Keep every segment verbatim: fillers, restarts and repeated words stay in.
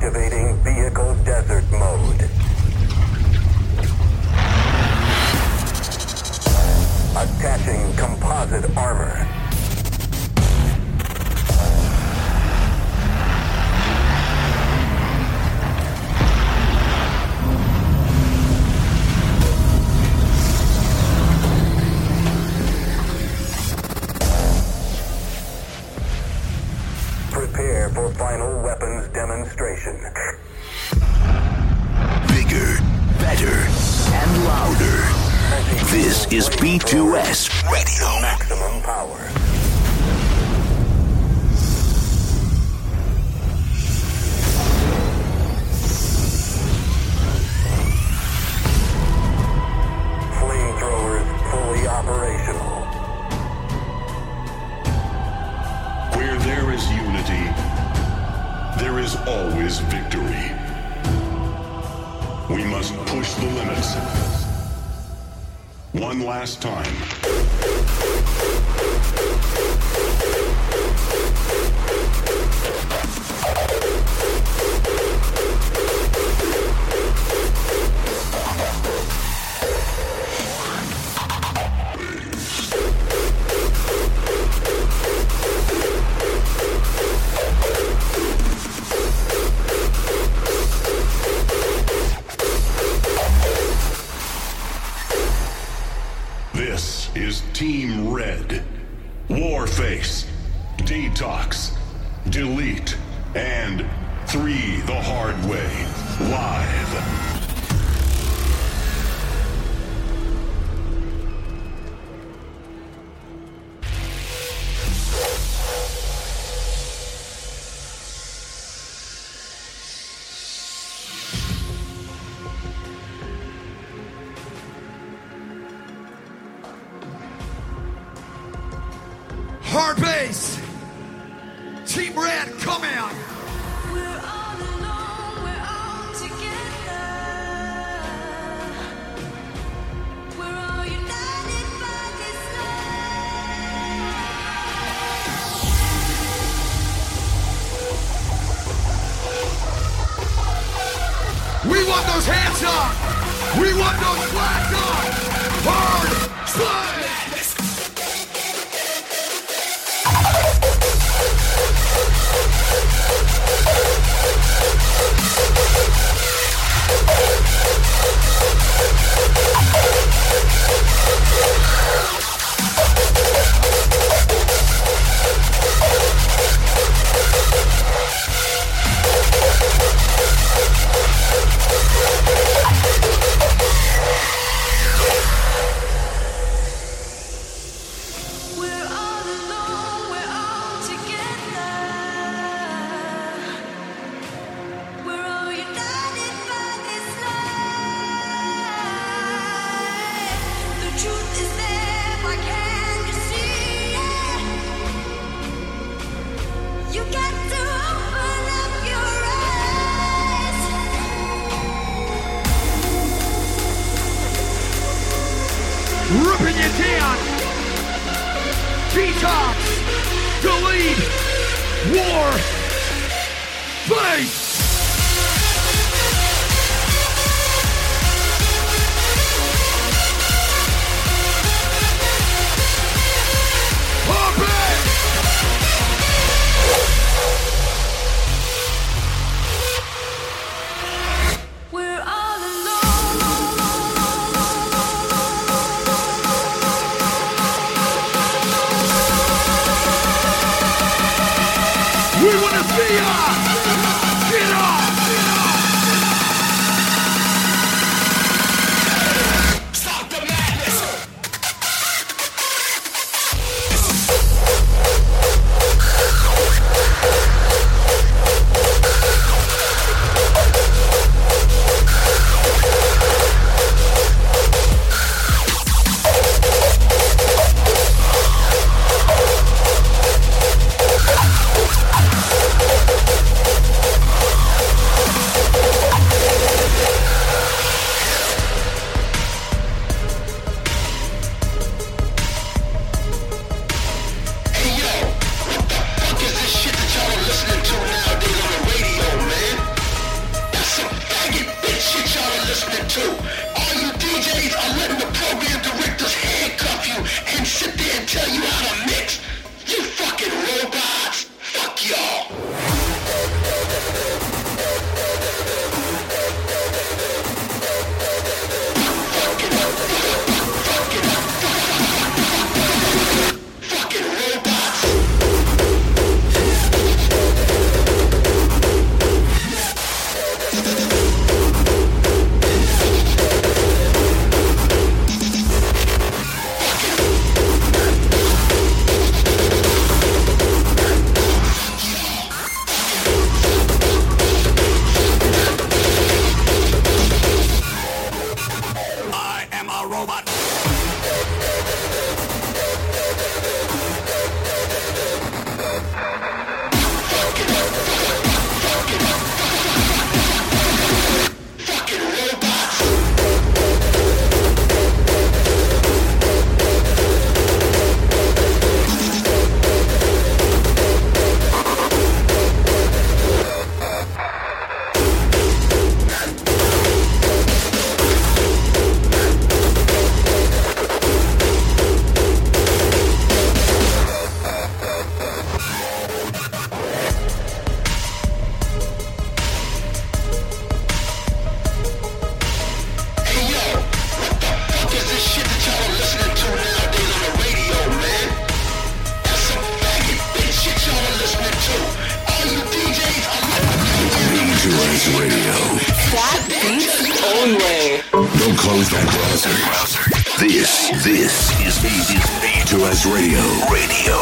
Activating vehicle desert mode. Attaching composite armor. Prepare for final weapons demonstration. Bigger, better, and louder. This is B two S Radio. Maximum power. Flamethrowers fully operational. Where there is unity, there is always victory. We must push the limits. One last time. This is Team Red. Warface, Detox, Delete, and Three the Hard Way. Live. Hard bass. Team Red, come out. We're all alone, we're all together. We're all united by this love. We want those hands up. We want those flags up. Hard slay. Ripping you down. Detox. Delete. War. Face. We wanna see ya! Get up! two S Radio. That beats only. Don't close that browser. This, this is B two S Radio. Radio.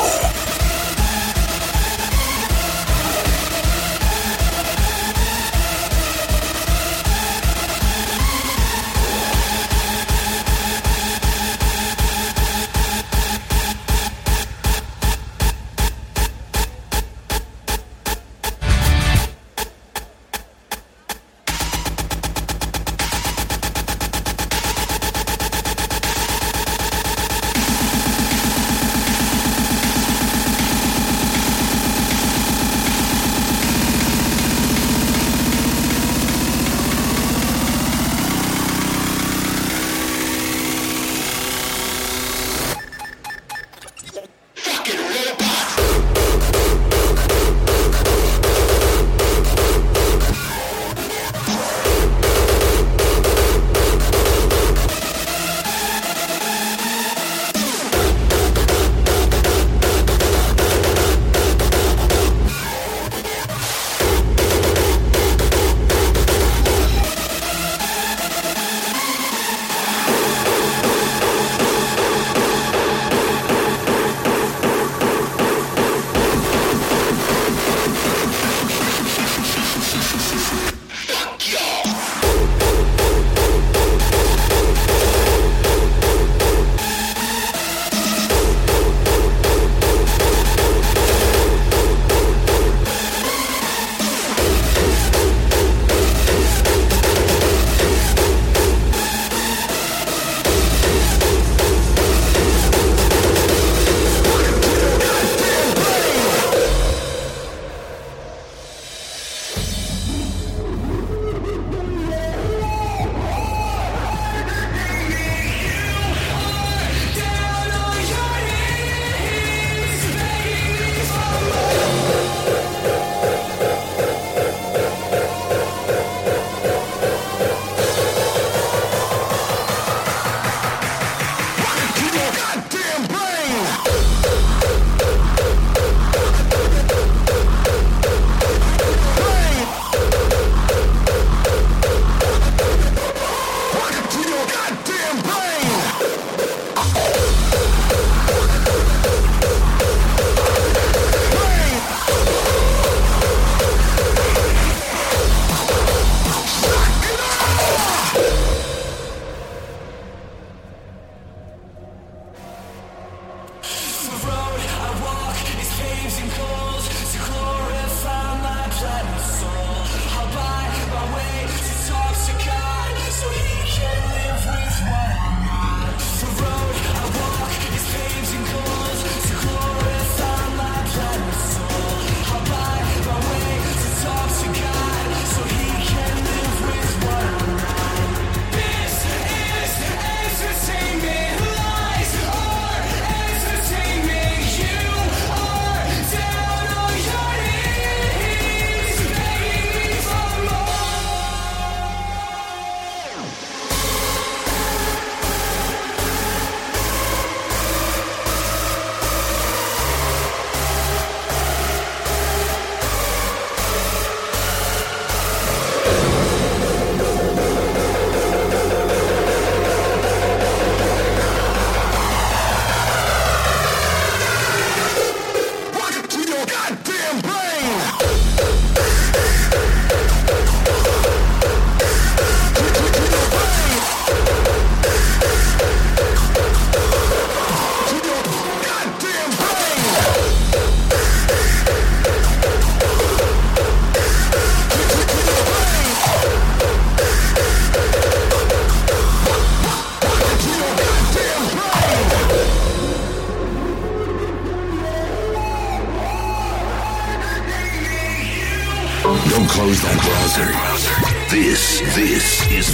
Don't close that browser. This, this is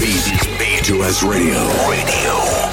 B two S Radio. Radio.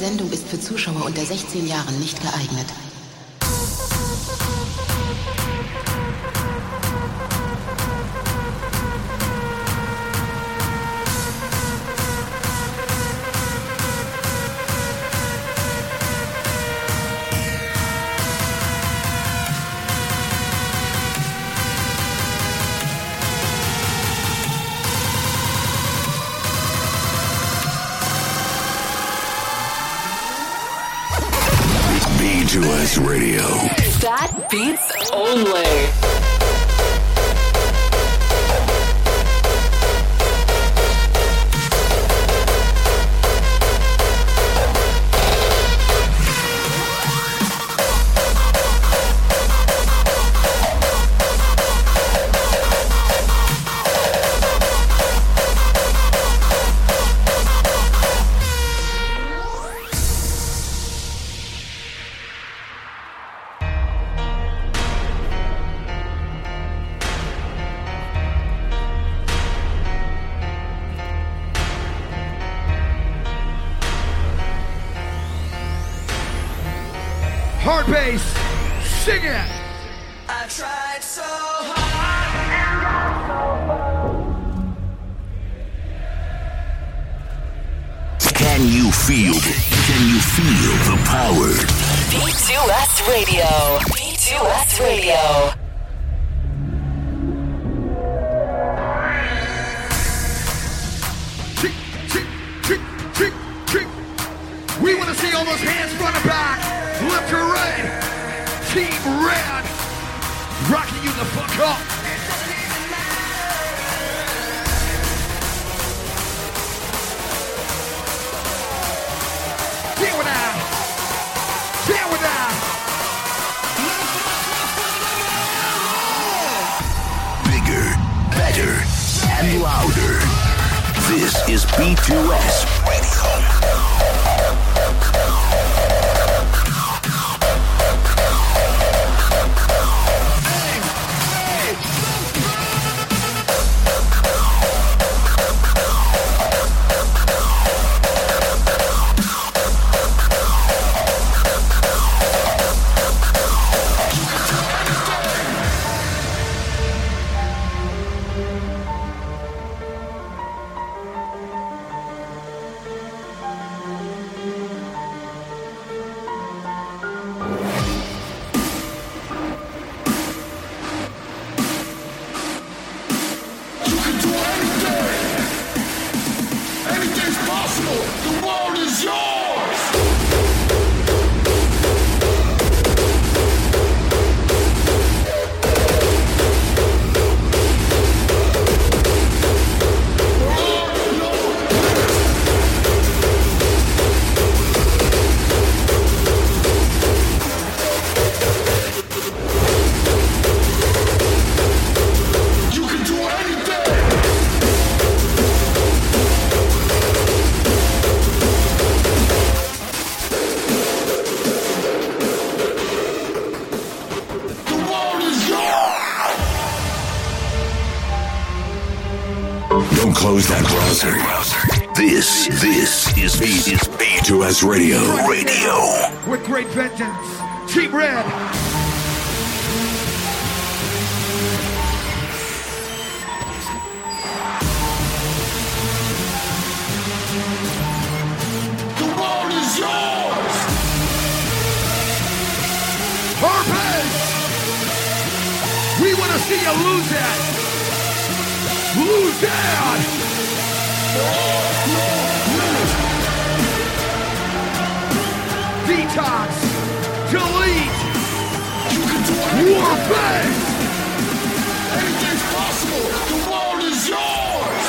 Sendung ist für Zuschauer unter sechzehn Jahren nicht geeignet. B two S Radio. Fat beats only. Hard bass, sing it. I tried so hard and got so far. Can you feel it? Can you feel the power? B two S Radio. B two S Radio. Tick, tick, tick, tick, tick. We want to see all those hands front and back, left to right. Team Red, rocking you the fuck up. Here we now. Here we now. Bigger, better, and louder. This is B two S Radio. Don't close that browser. This, this is B, is B two S Radio. Radio. With great vengeance, Team Red. The world is yours! Purpose! We want to see you lose it! Lose that! Detox! Delete! Warface! Anything's possible! The world is yours!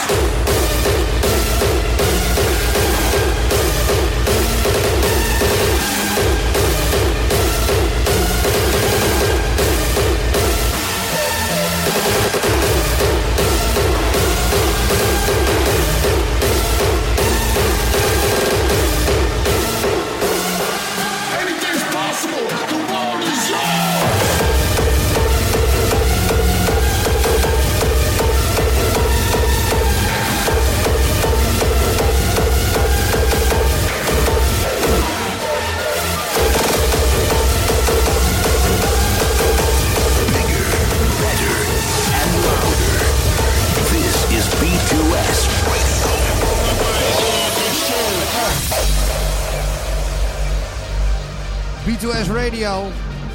two S Radio.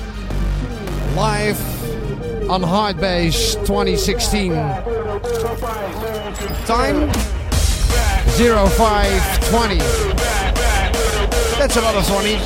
Live on Hardbase twenty sixteen. Time zero five twenty. That's a lot of twenty.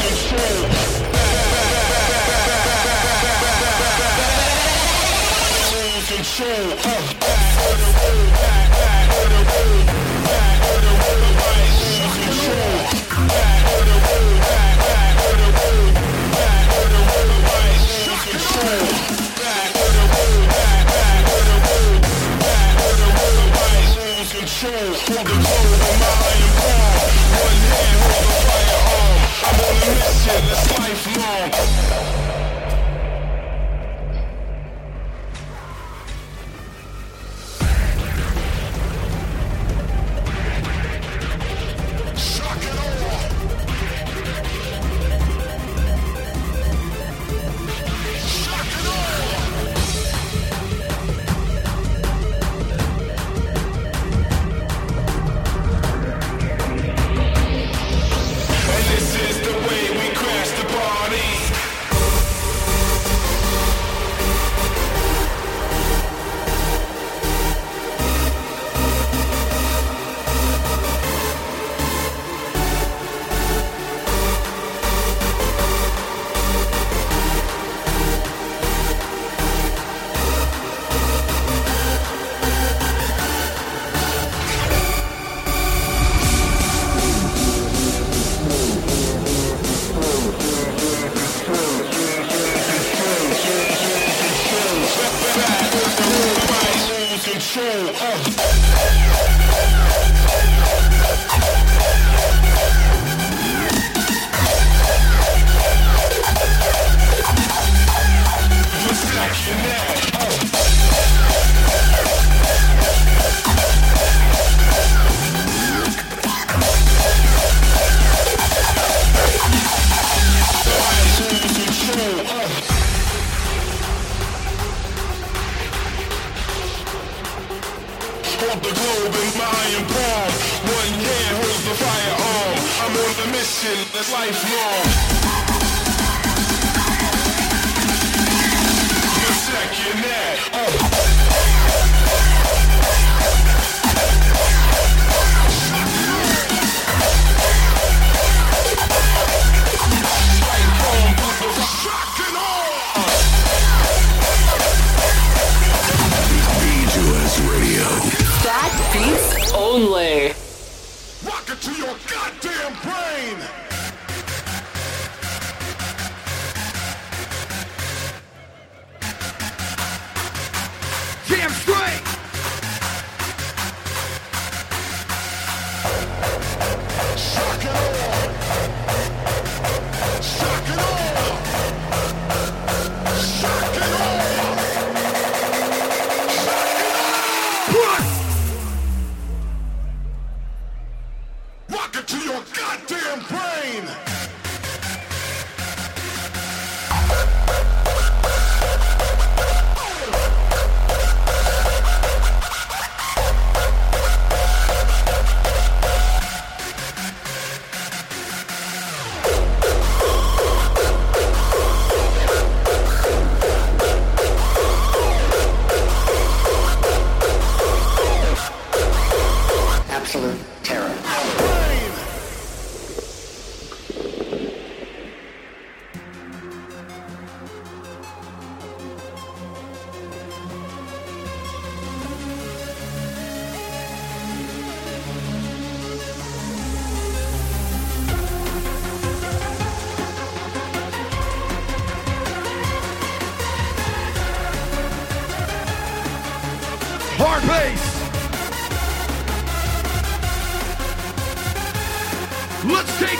Let's take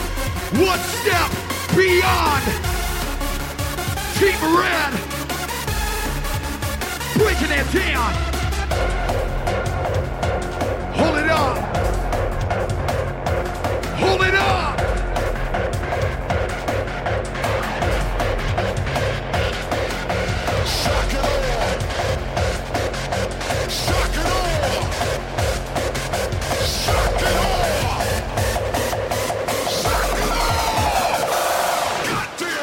it one step beyond. Team Red, breaking it down. Hold it up. Hold it up. Shock it all. Shock it all. Shock it all. Shock it all. Goddamn.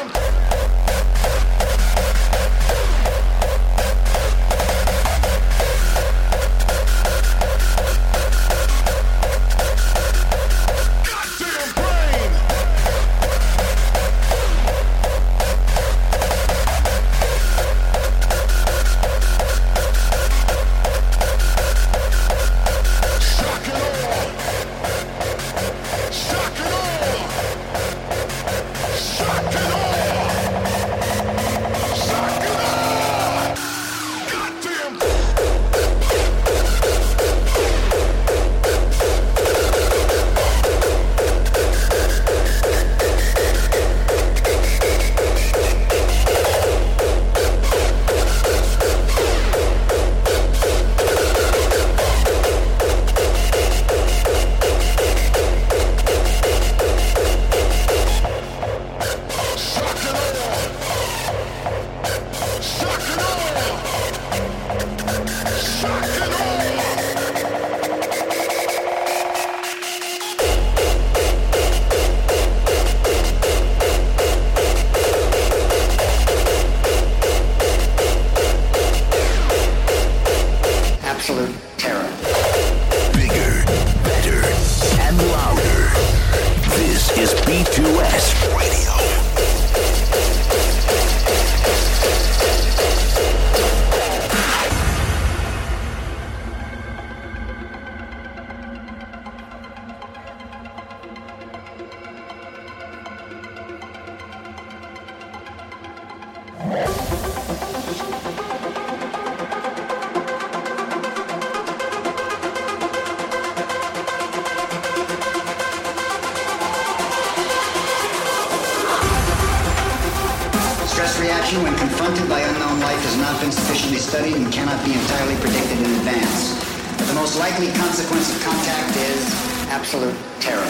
reaction when confronted by unknown life has not been sufficiently studied and cannot be entirely predicted in advance. But the most likely consequence of contact is absolute terror.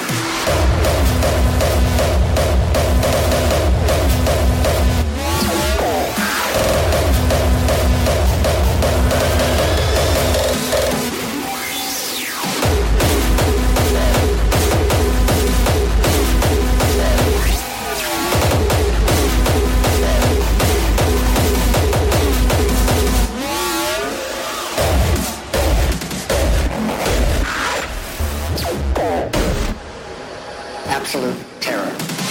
Absolute terror.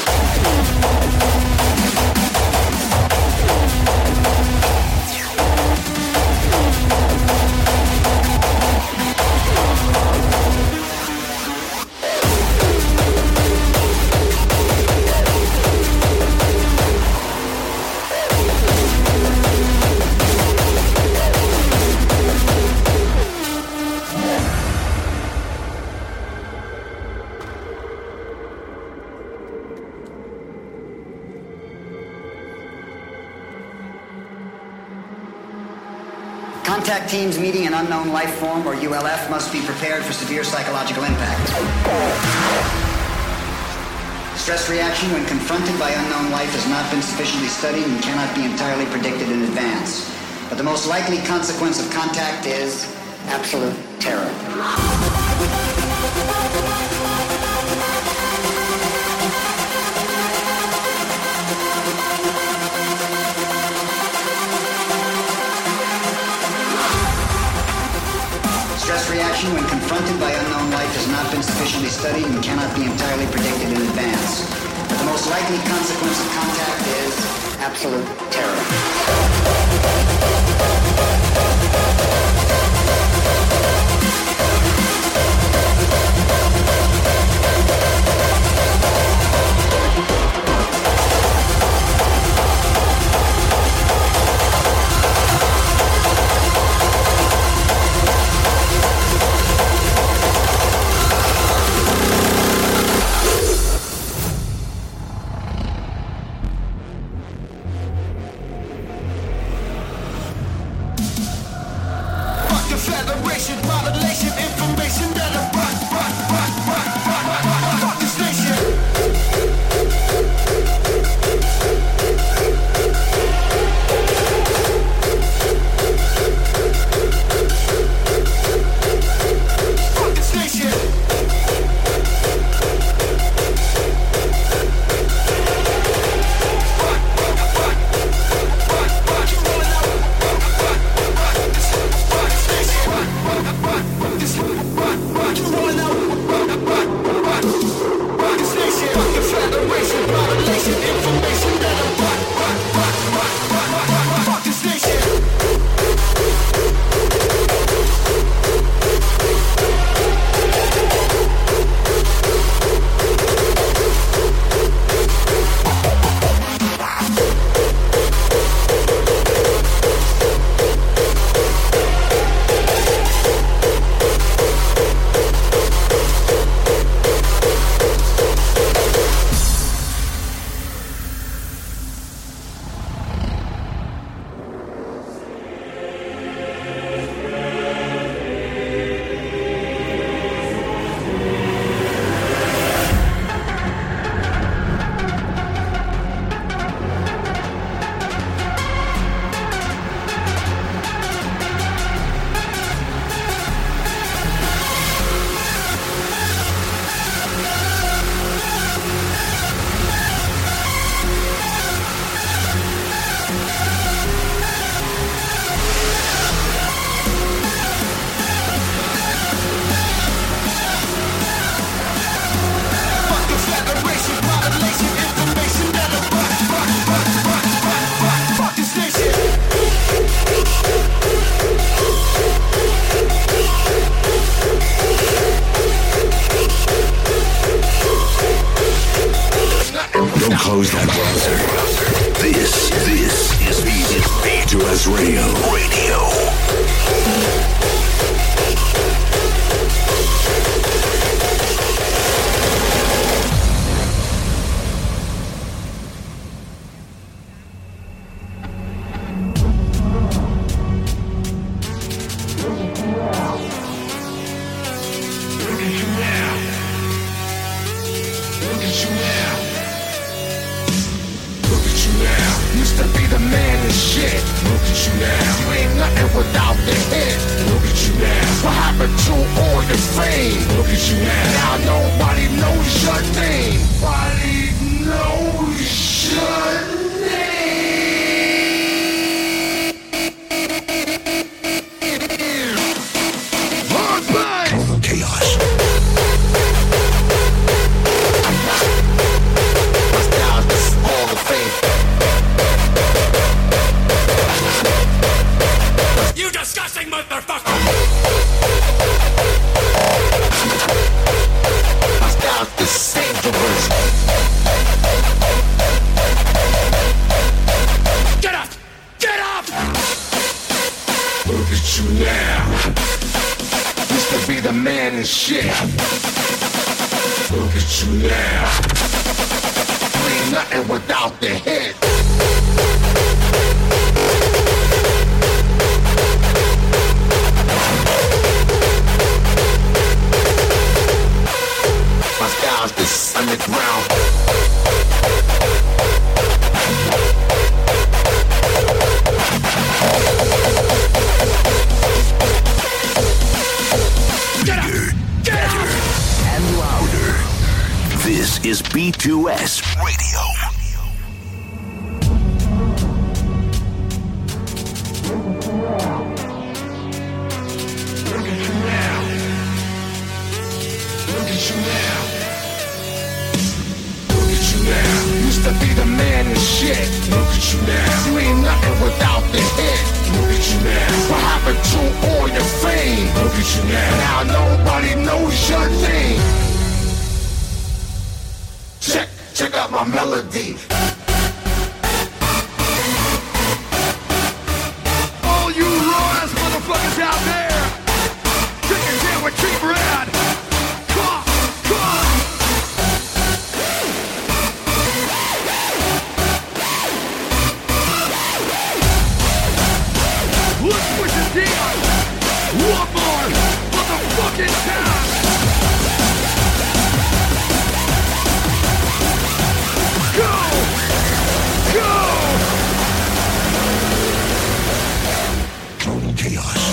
Contact teams meeting an unknown life form, or U L F, must be prepared for severe psychological impact. Stress reaction when confronted by unknown life has not been sufficiently studied and cannot be entirely predicted in advance. But the most likely consequence of contact is absolute terror. Stress reaction when confronted by unknown life has not been sufficiently studied and cannot be entirely predicted in advance. But the most likely consequence of contact is absolute terror. Federation, violation, information that I rock, rock, rock, rock, rock, rock, rock, rock this nation. Fuck this nation. Rock, rock, rock, rock, rock, you rolling out. Rock, rock, rock, this, rock this nation. Rock, rock, rock, rock this, rock, rock, you rolling out. Rock, rock, rock, rock this nation. Rock the federation, violation, information that I rock, rock, rock, rock, rock, rock, rock, rock, rock this nation. Don't close that browser. This, this is B two S Radio. Radio. at you now. You ain't nothing without the hit. Look at you now. What happened to all your fame? Look at you now. Now nobody knows your name. Nobody knows your name. Hard bass. Total chaos. My style's just all the fame. You disgusting motherfucker! My style's just dangerous. Get up! Get up! Look at you now. Used to be the man and shit. Look at you now. You ain't nothing without the hit. My style's just underground. And louder. This is B two S Radio. Look at you now. Look at you now. Look at you now. Used to be the man and shit. Look at you now. You ain't nothing without the hit. Look at you now. What happened to all your fame? Look at you now. Now nobody knows your name. Check, check out my melody. All you raw ass motherfuckers out there, take it down with Team Red. Come on, come on. Let's push it down. One more motherfucking time. Go, go. Total chaos.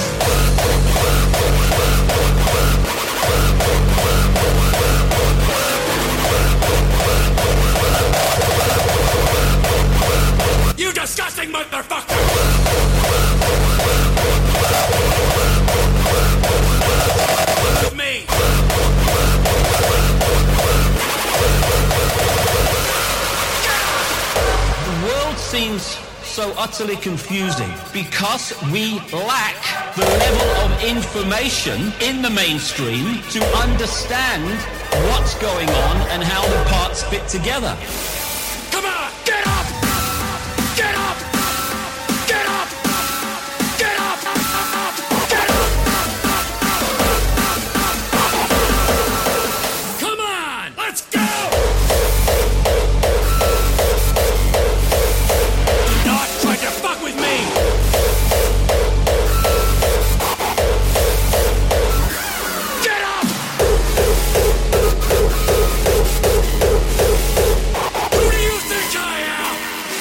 You disgusting motherfucker! With me! The world seems so utterly confusing because we lack the level of information in the mainstream to understand what's going on and how the parts fit together. Come on! Get up! Get up! Get up! Get up! Get up! Come on! Let's go! Do not try to fuck with me! Get up! Who do you think I am?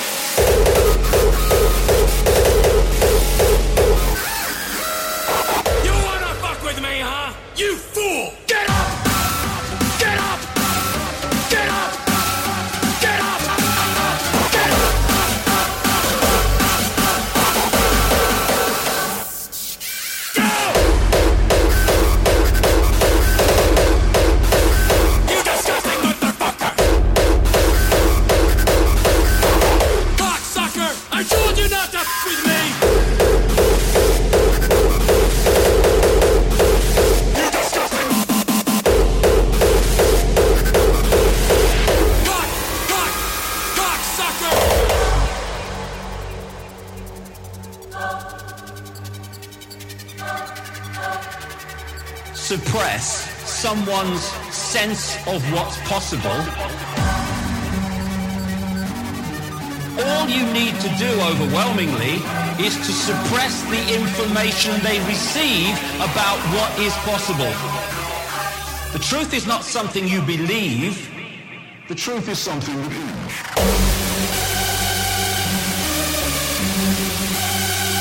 You wanna fuck with me, huh? You fool! Get up! Get up! Get up! Get up! Get up! Go! You disgusting motherfucker! Cocksucker! I told you not to f with me! You disgusting cock, cock, cocksucker! Suppress someone's sense of what's possible. All you need to do overwhelmingly is to suppress the information they receive about what is possible. The truth is not something you believe. The truth is something you believe.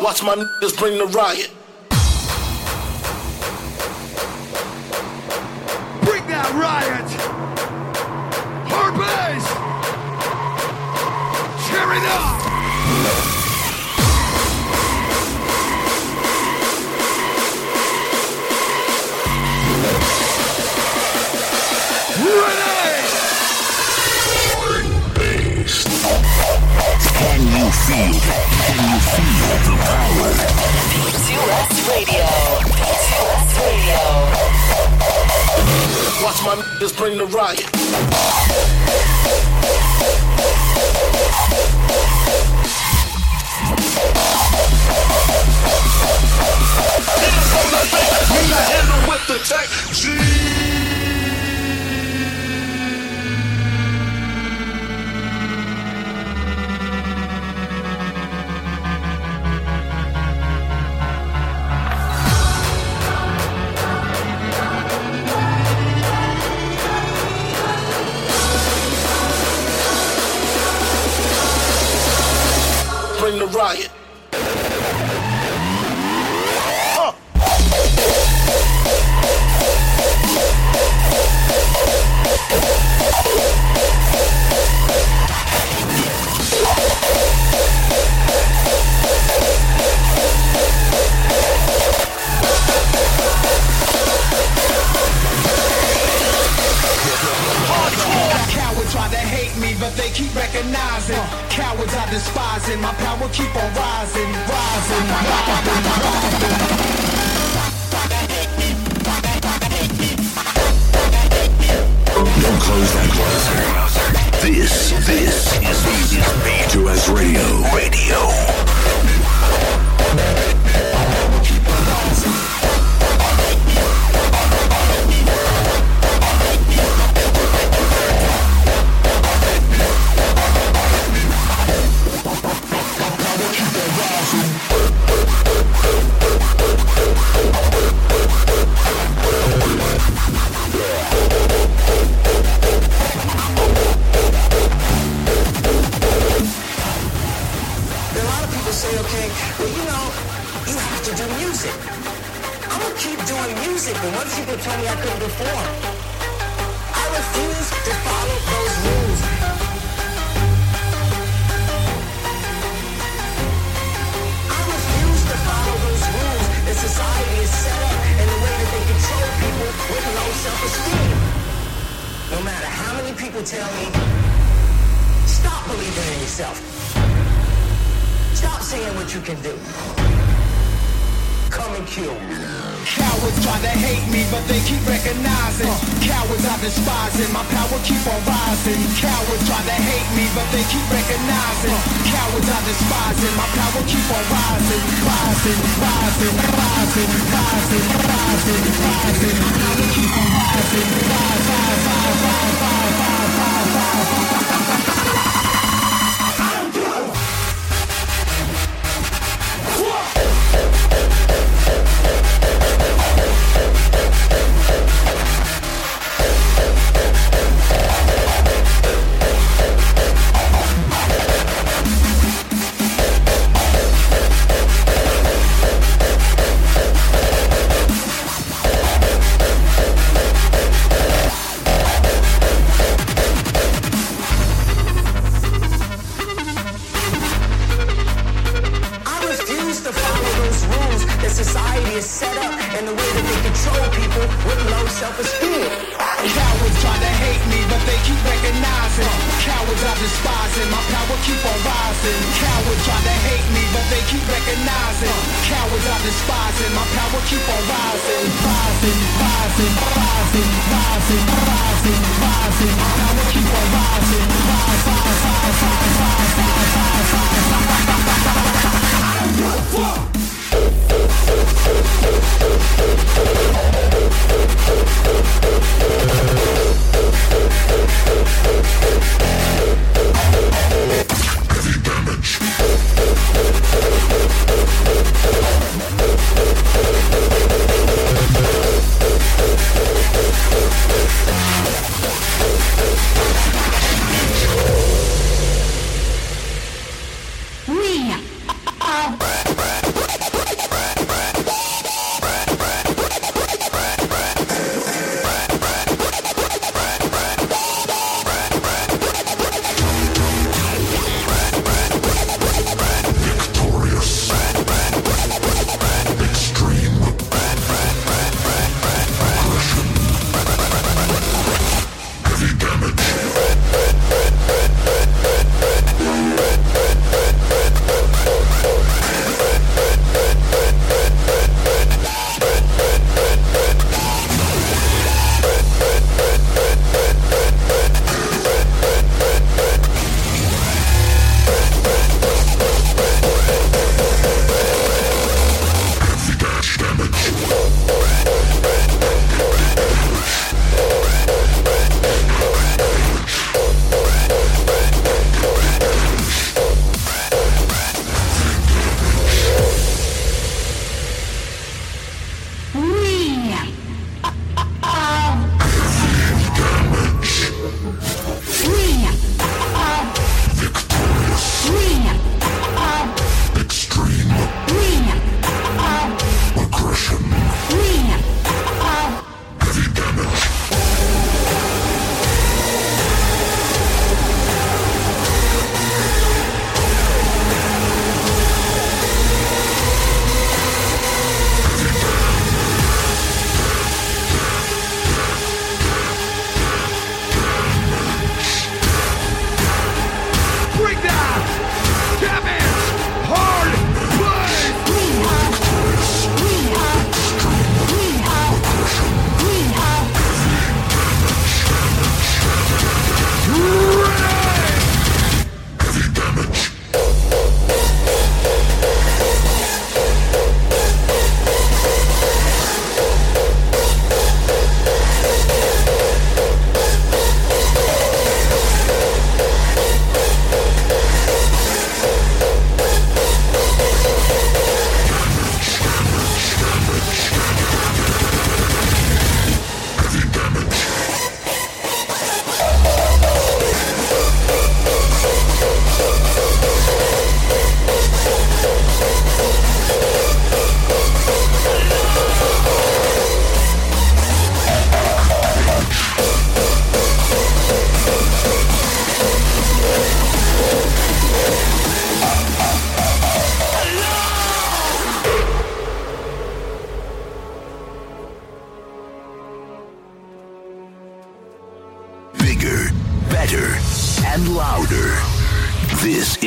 Watch my niggas bring the riot. Bring that riot. Hard bass. Tear it up. Can you feel? Can you feel the power? B two S Radio. B two S Radio. Watch my niggas bring the riot. We handle with the tech. G. Bring the riot. Huh. Cowards try to hate me, but they keep recognizing. Cowards I despising. My power keep on rising, rising, rising, rising. Don't close that browser. This, this is B two S Radio. Radio.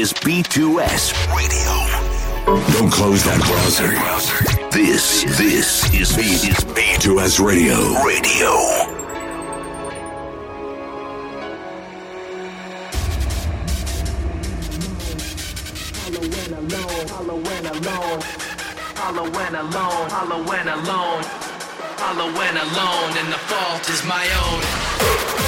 is B two S Radio. Don't close that browser. This, this is B, is B two S Radio. Radio. Hollow when alone, hollow when alone, hollow when alone, hollow when alone, and the fault is my own.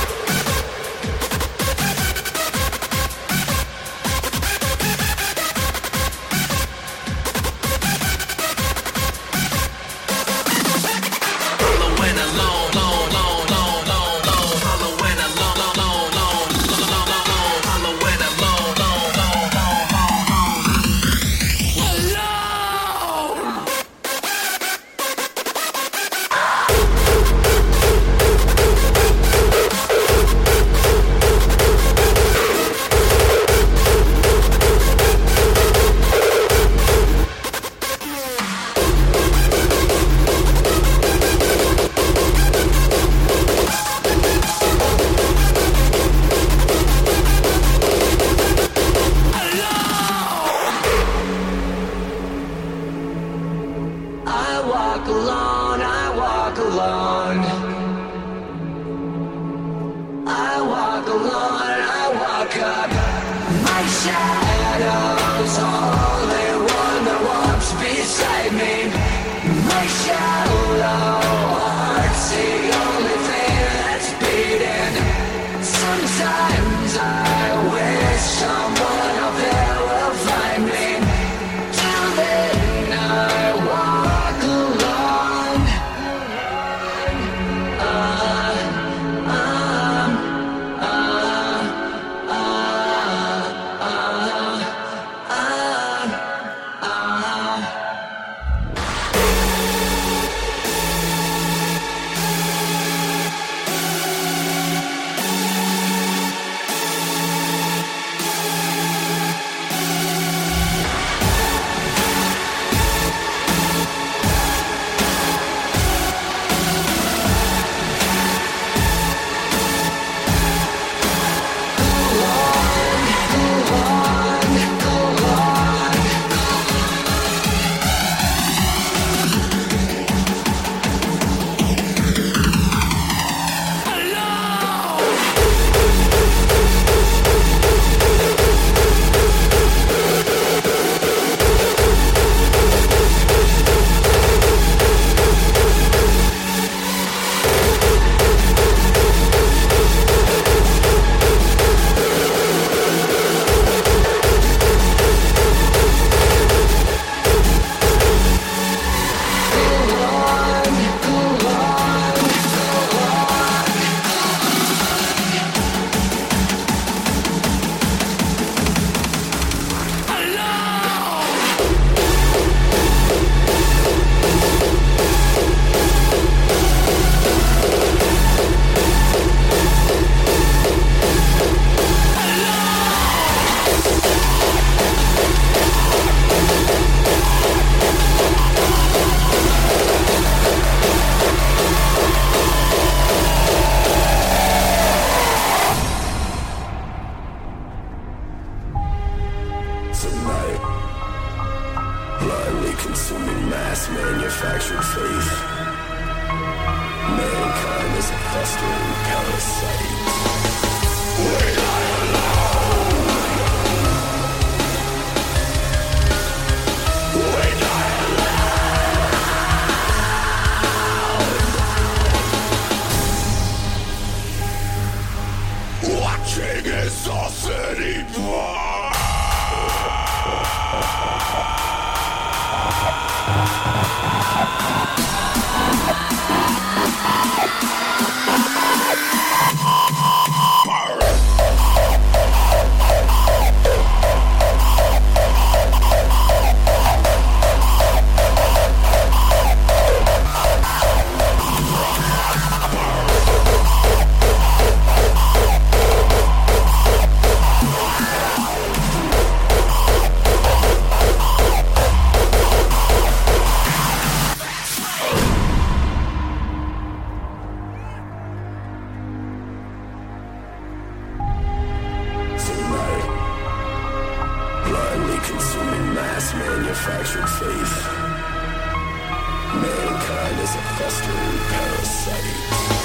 blindly consuming mass manufactured faith. Mankind is a festering parasite.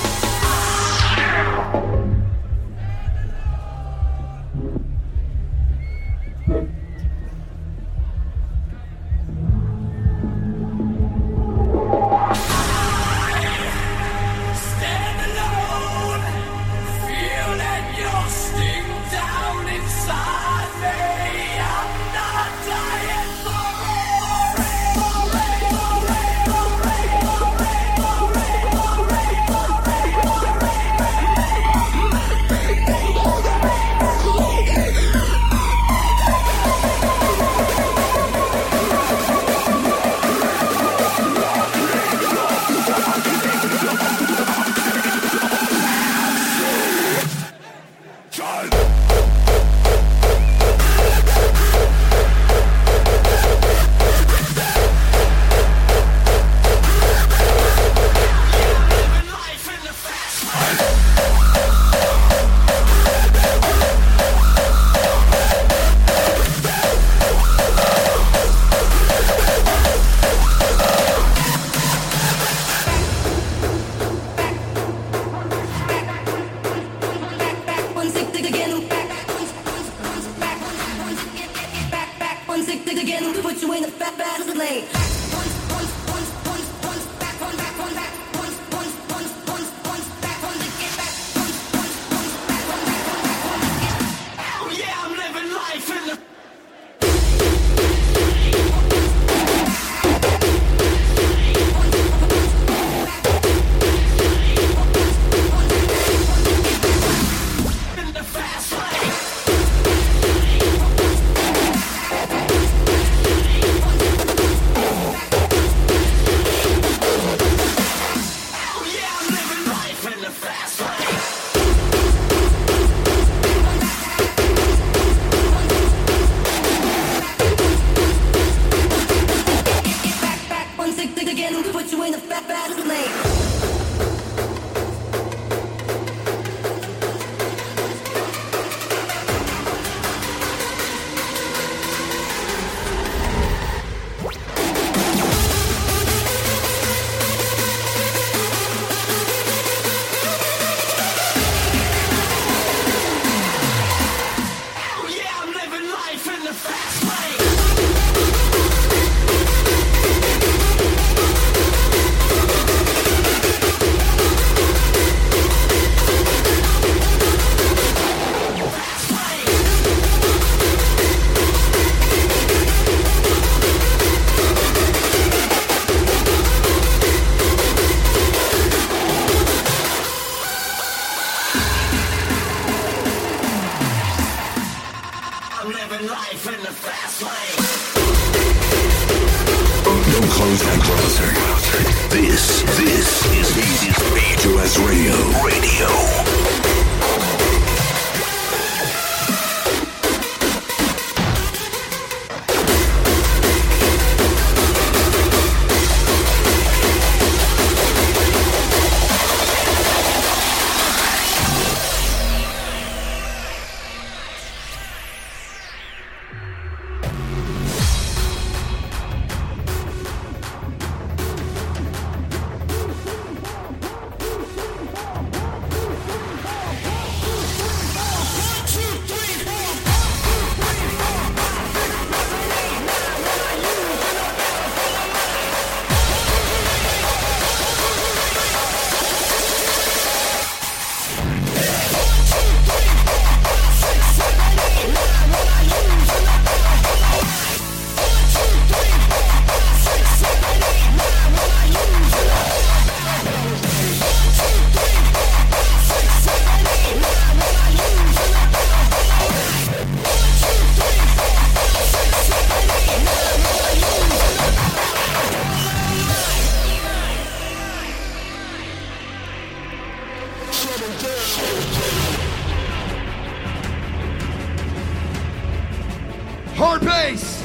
Hard bass.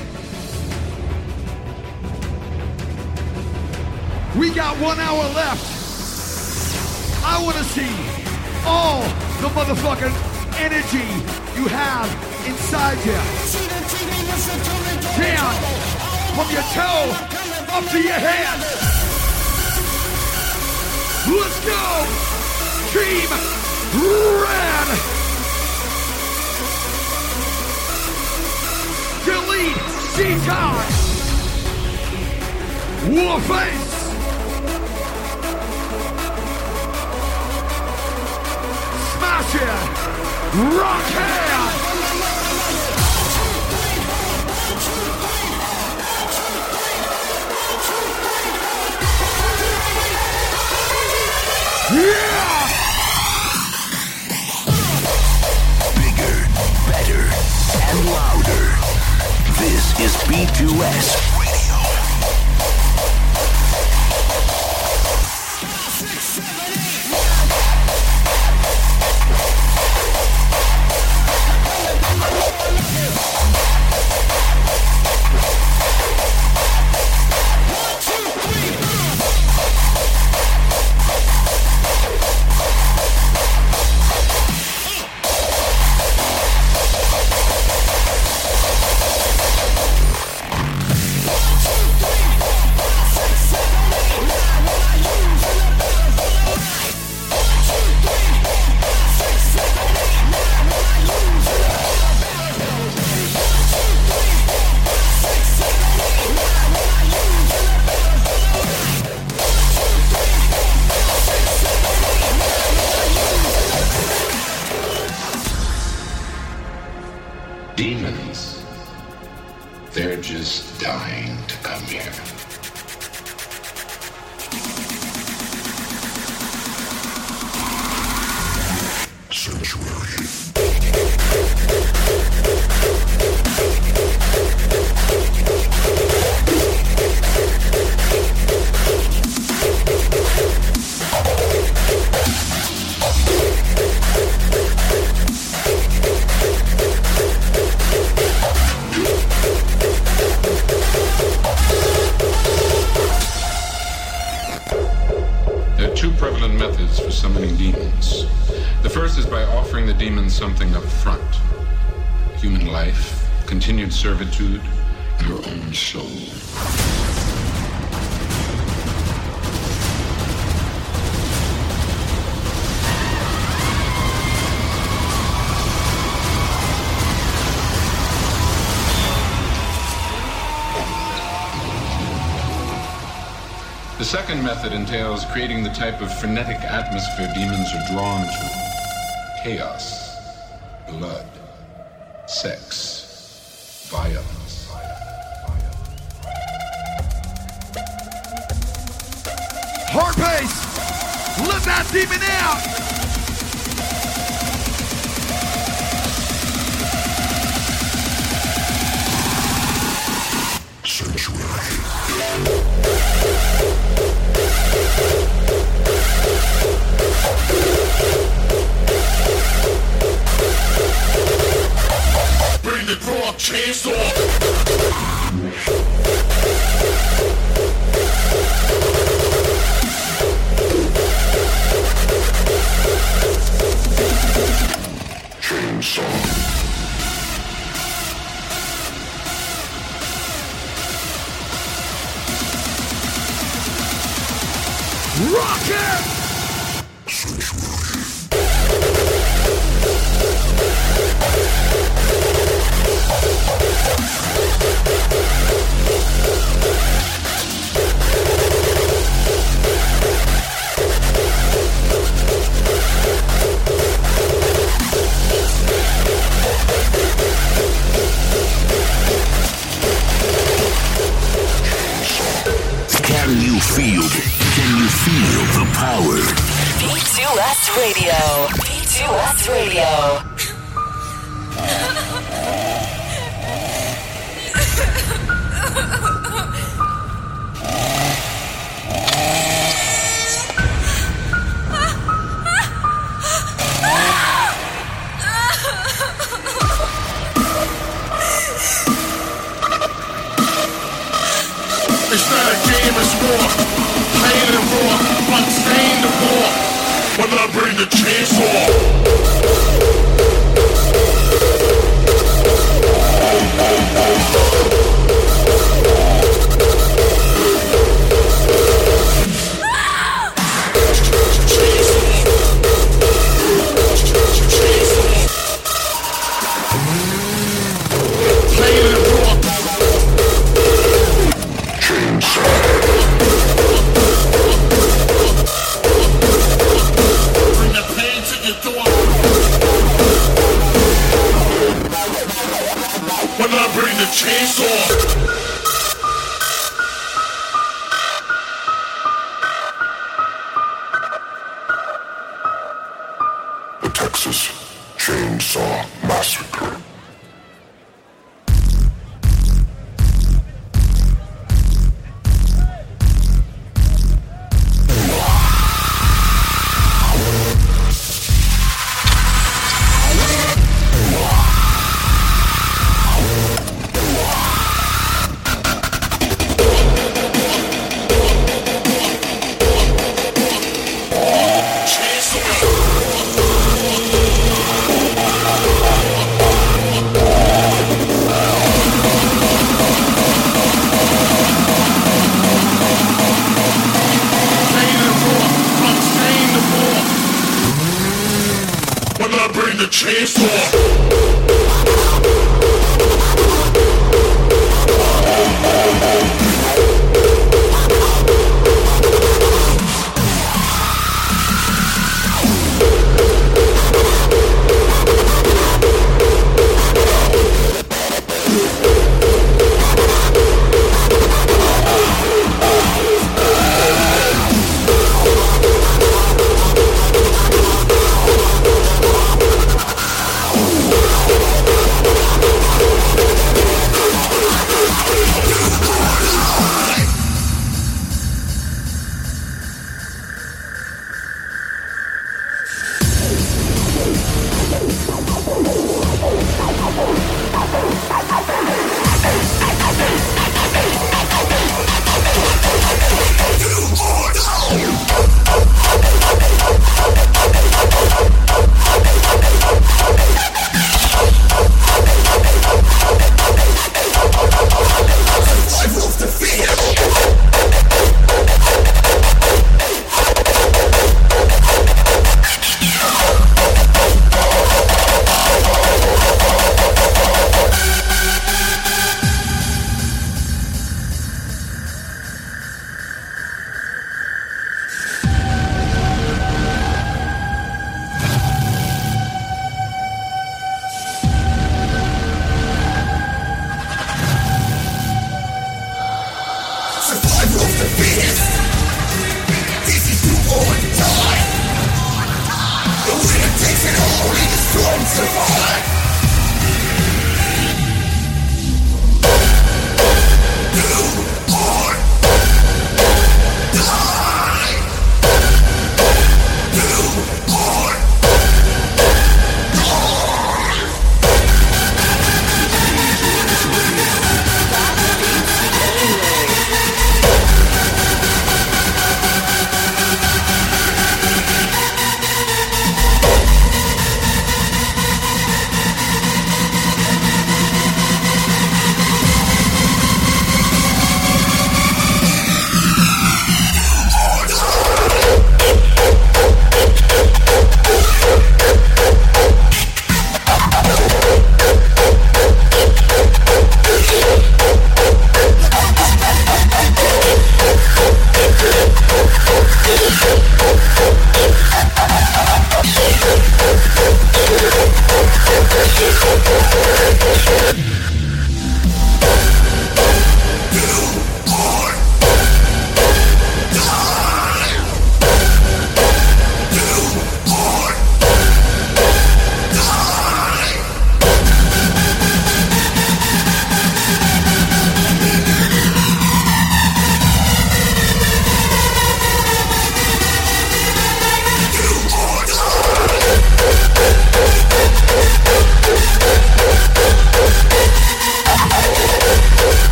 We got one hour left. I want to see all the motherfucking energy you have inside you. Down from your toe up to your head. Let's go! Team Red! Delete Detox! Warface! Smash it! Rock hand! Yeah! Bigger, better, and louder. This is B two S Radio. Demons, they're just dying to come here. Sanctuary. Methods for summoning demons. The first is by offering the demons something up front. Human life, continued servitude, your own soul. The second method entails creating the type of frenetic atmosphere demons are drawn to. Chaos, blood, sex, violence. Hard pace! Let that demon out! Bring the raw chainsaw. Chainsaw. Rocket! Can you feel, can you feel the power? B two S Radio. B two S Radio. It's not a game, it's war. Playing the war, but staying the war. When I bring the chainsaw.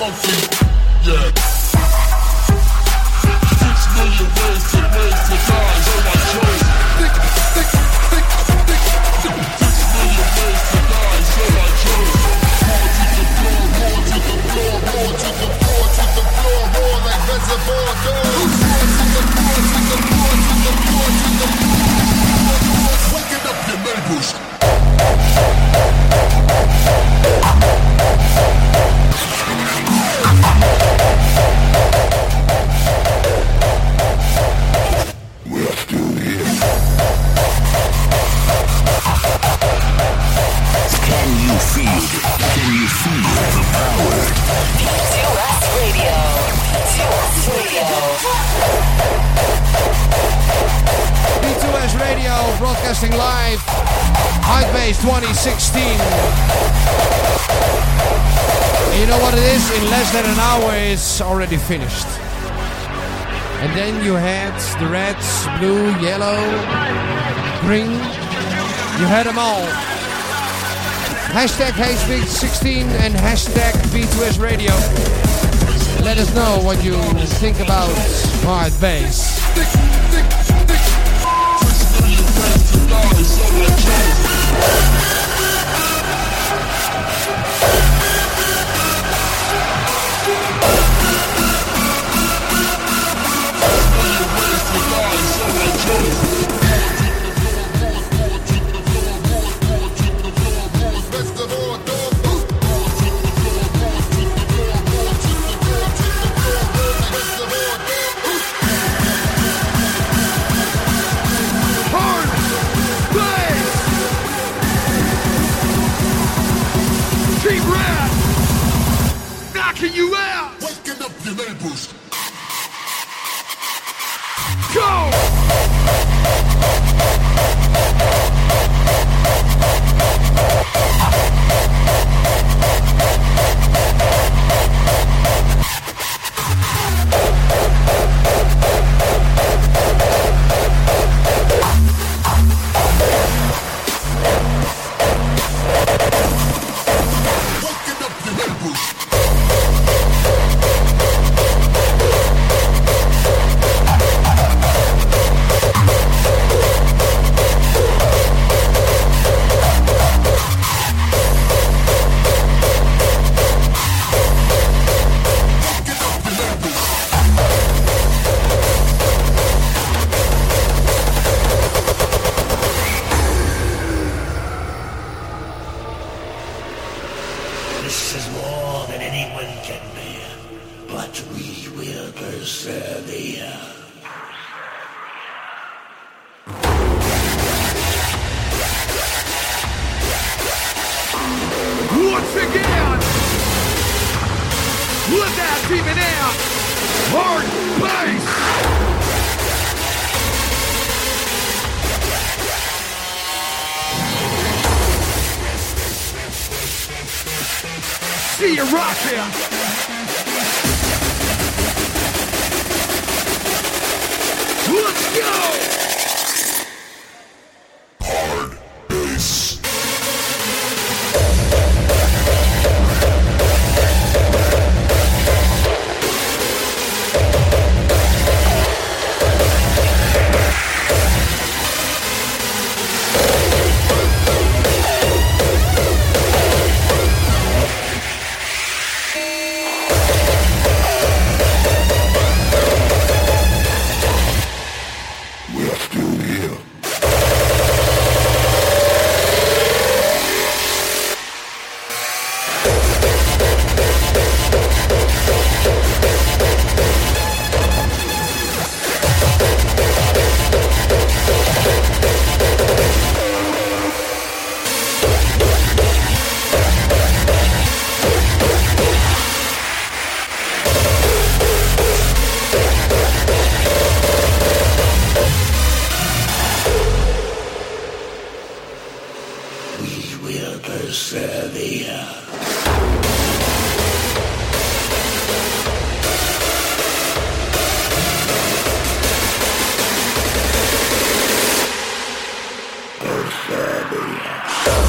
wealthy. Yeah. Six million ways to ways to die, so I chose. Six, six, six, six, six million ways to die, so I chose. Roar to the floor, roar to the floor, roar to the floor, to the floor, roar like reservoir dogs. Roar to the floor, to the floor, to the floor, to the floor, waking up your neighbors. We're still here. Can you feel it? Can you feel the power? B two S Radio. B two S Radio. B two S Radio broadcasting live. Hypebass twenty sixteen. You know what it is? In less than an hour it's already finished. And then you had the reds, blue, yellow, green. You had them all. Hashtag H B sixteen and hashtag B two S Radio. Let us know what you think about hard bass. Knocking you out! Waking up your neighbors! Go! Waking up your neighbors! This is more than anyone can bear, but we will persevere. Once again! Let that demon out! Hard bass! See you rockin'! Let's go! Hard bass. We're still here. We will persevere. Persevere.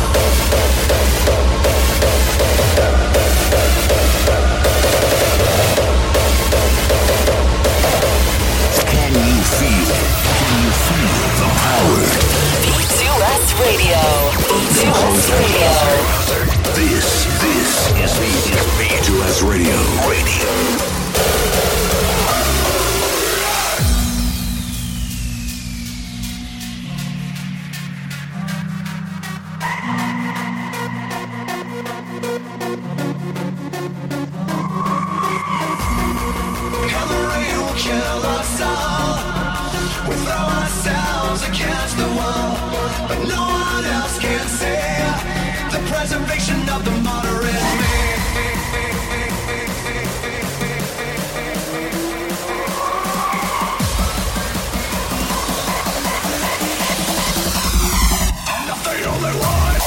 all. We throw ourselves against the wall, but no one else can see the preservation of the moderate me. I'm not the only one.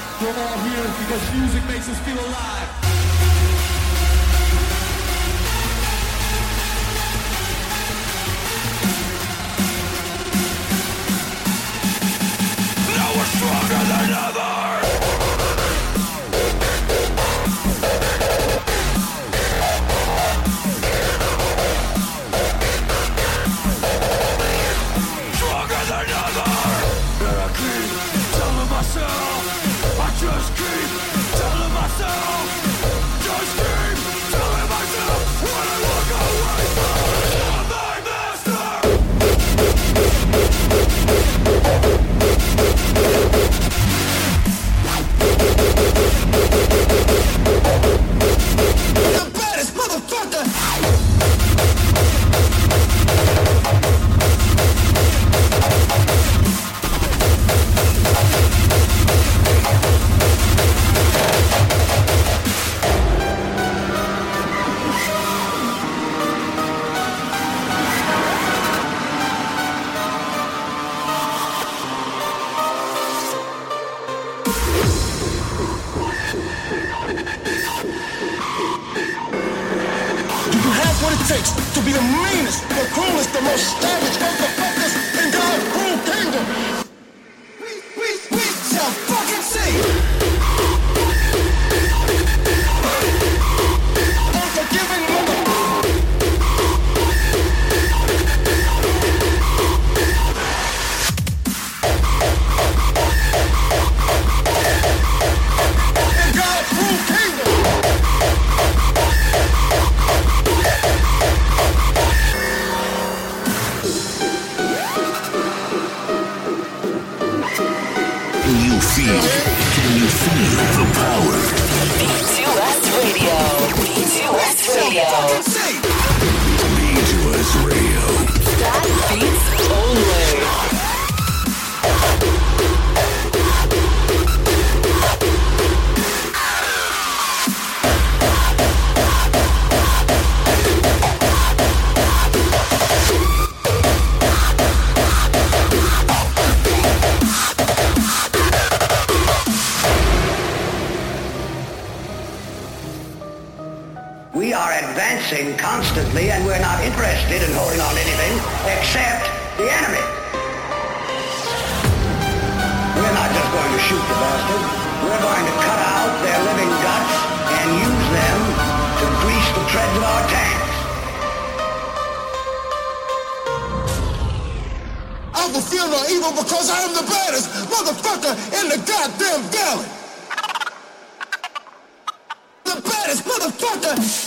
We're all here because music makes us feel alive. what it takes to be the meanest, the cruelest, the most savage motherfuckers in God's cruel kingdom. We, we, we shall fucking see. Unforgiving motherfuckers. In God's cruel kingdom. Feel, can you feel the power? B two S Radio. B two S Radio. B two S Radio. That beats only. We are advancing constantly, and we're not interested in holding on to anything except the enemy. We're not just going to shoot the bastard. We're going to cut out their living guts and use them to grease the treads of our tanks. I will feel no evil because I am the baddest motherfucker in the goddamn valley. The baddest motherfucker.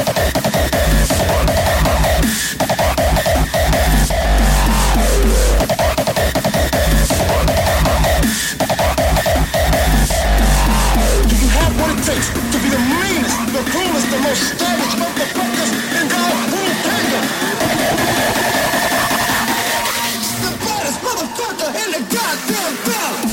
Do you have what it takes to be the meanest, the cruelest, the most savage motherfuckers in God's cruel kingdom? The baddest motherfucker in the goddamn valley.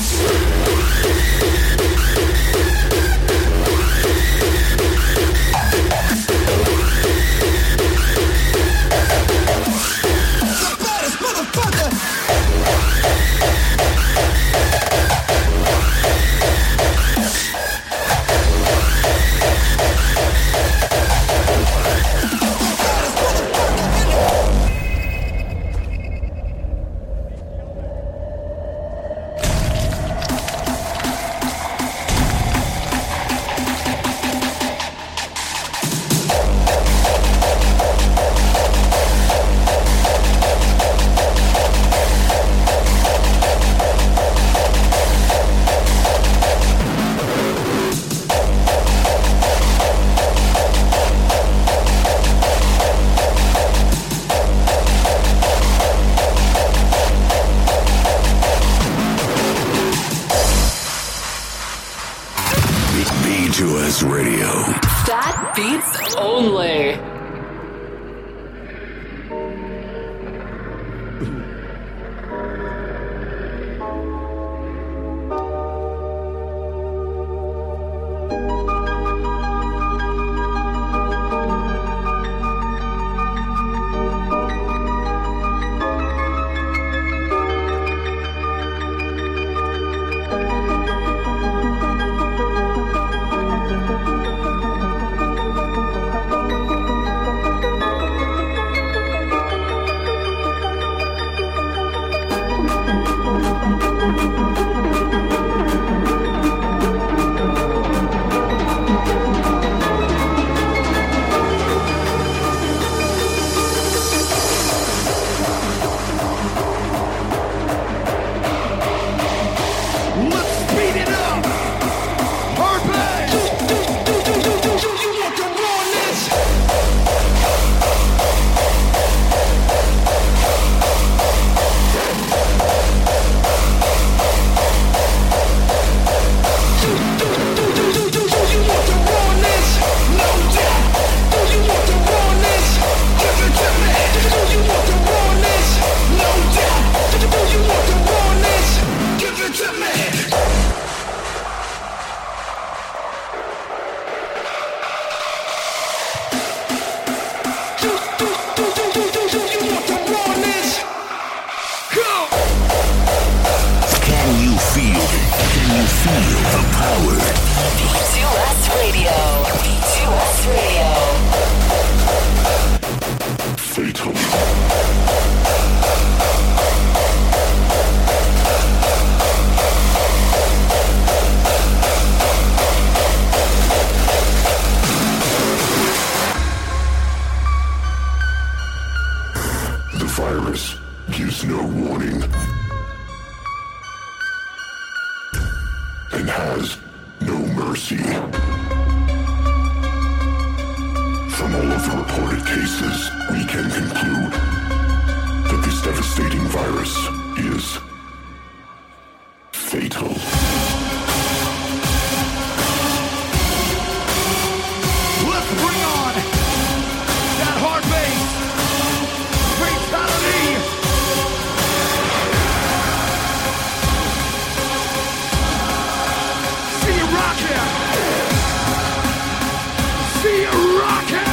B two S Radio. That beats only. cases, we can conclude that this devastating virus is fatal. Let's bring on that hard bass. Fatality. See you rockin'. See you rockin'.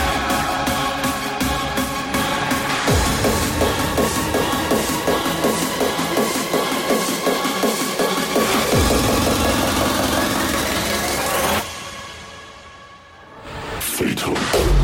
Fatal.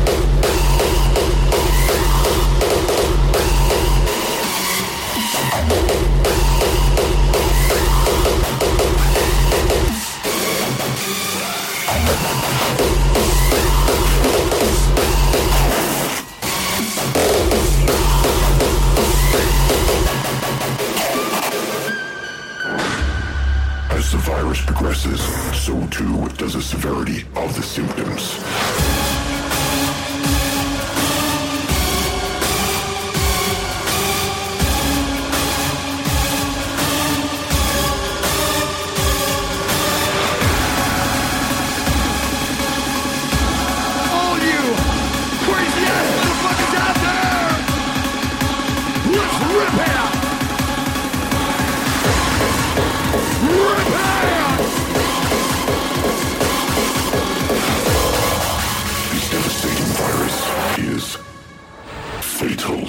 As the virus progresses, so too does the severity of the symptoms. All you crazy ass motherfuckers out there, let's rip it out. Rip it out. This devastating virus is fatal.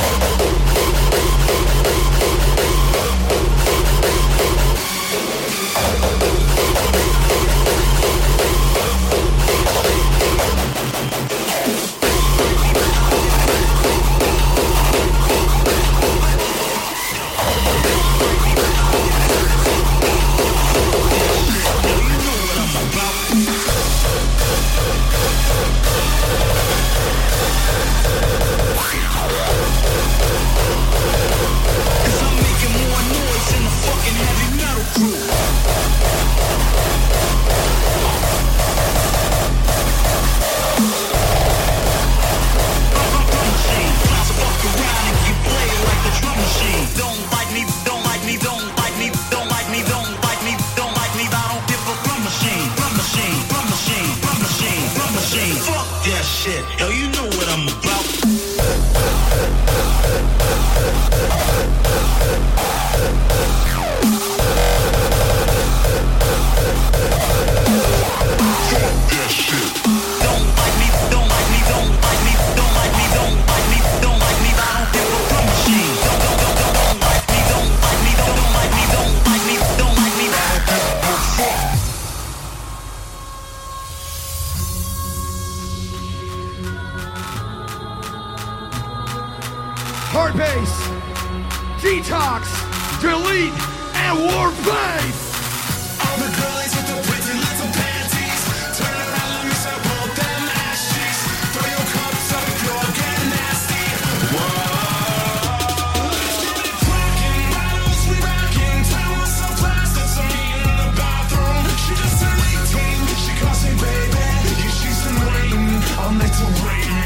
Hard bass, detox, delete, and warface. All the girlies with the pretty little panties, turn around, let me circle them ass cheeks. Throw your cups up, you're getting nasty. Whoa. Let's get it cracking, bottles we rocking. Time was so fast, it's a meet in the bathroom. She just turned eighteen, she calls me baby. Yeah, she's been waiting, I'll make her wait me.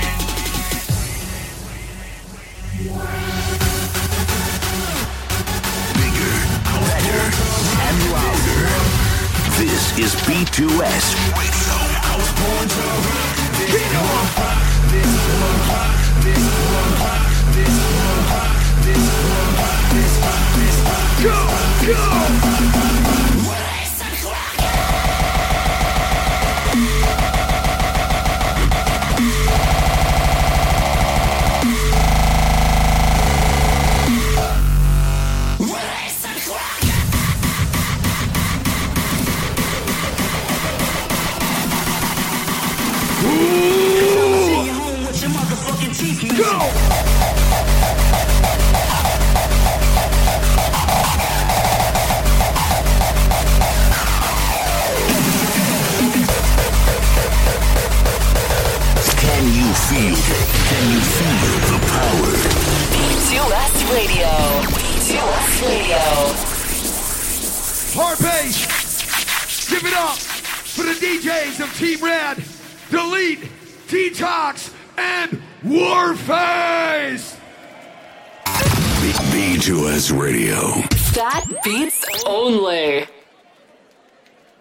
And louder. This is B two S Radio. I was born to rock this one rock, this one rock, this one rock, this one rock, this one rock, this rock, this rock. Go, go! Race and crack. Go! Can you feel? Can you feel the power? B two S Radio. B two S Radio. Hard bass. Give it up for the D Js of Team Red. Delete, Detox, and Warface! B two S Radio. Fat beats only.